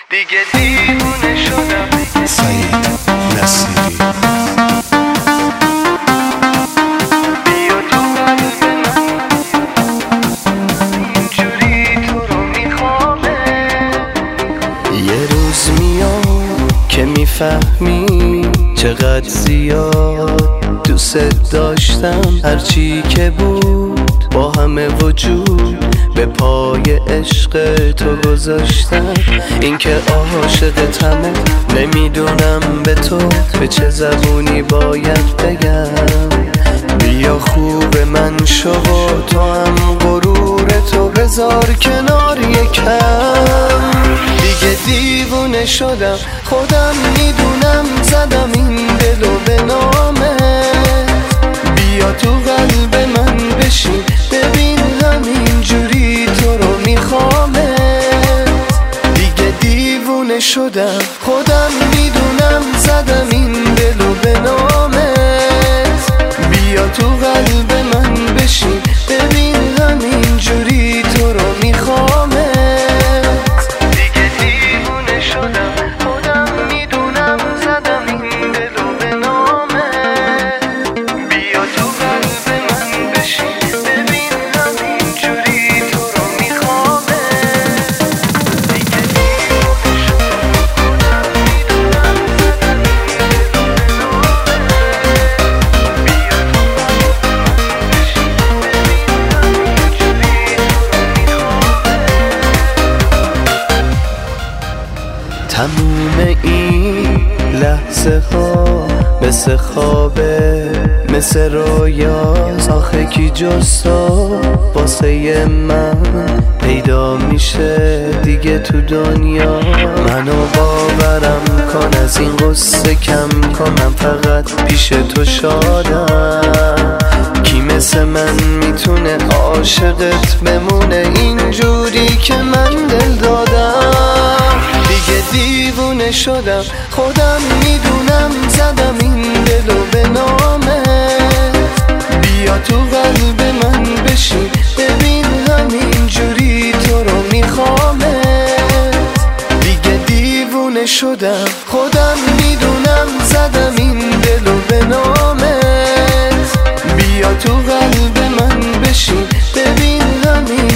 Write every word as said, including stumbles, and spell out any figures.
دیگه دیوونه شدم. سعید نصیری. بیا تو قلب من، اینجوری تو رو میخوامه. یه روز میاد که میفهمی چقدر زیاد دوست داشتم. هرچی که بود با همه وجود به پای عشق تو گذاشتم. این که عاشقتمه نمیدونم به تو به چه زبونی باید بگم. بیا خوب من شو و تو هم غرور تو بذار کنار یکم. دیگه دیوونه شدم خودم میدونم، زدم این دلو به نامه. بیا تو قلب من بشین ببین همینجوری تو رو میخوامه. دیگه دیوونه شدم خودم میدونم، زدم این دلو به نامه. بیا تو قلب من بشین ببین همینجوری تو رو میخوامه. دیگه دیوونه شدم خودم میدونم، زدم این دلو به نامه. بیا تو قلب من بشین ببین همینجوری تو رو میخوامه. دیگه دیوونه شدم خودم میدونم، زدم این دلو به نامه. بیا تو قلب من بشین ببین همینجوری تو رو میخوامه. تموم این لحظه ها مثل خوابه، مثل رویاست. آخه کی جز تو واسه من پیدا میشه دیگه تو دنیا. منو باورم کن از این قصه کم کن، من فقط پیش تو شادم. کی مثل من میتونه عاشقت بمونه اینجوری که من دل دادم. دیگه دیوونه شدم خودم میدونم، زدم این دلو به نامه. بیا تو قلب من بشین ببین همینجوری تو رو میخوامه. دیگه دیوونه شدم خودم میدونم، زدم این دلو به نامه. بیا تو قلب من بشین ببین همین